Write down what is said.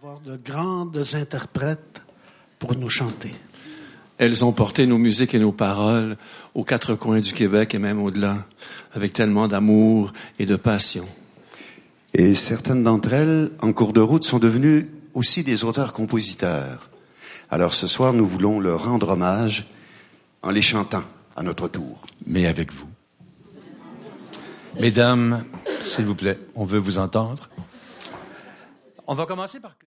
avoir de grandes interprètes pour nous chanter. Elles ont porté nos musiques et nos paroles aux quatre coins du Québec et même au-delà, avec tellement d'amour et de passion. Et certaines d'entre elles, en cours de route, sont devenues aussi des auteurs-compositeurs. Alors ce soir, nous voulons leur rendre hommage en les chantant à notre tour. Mais avec vous. Mesdames, s'il vous plaît, on veut vous entendre. On va commencer par...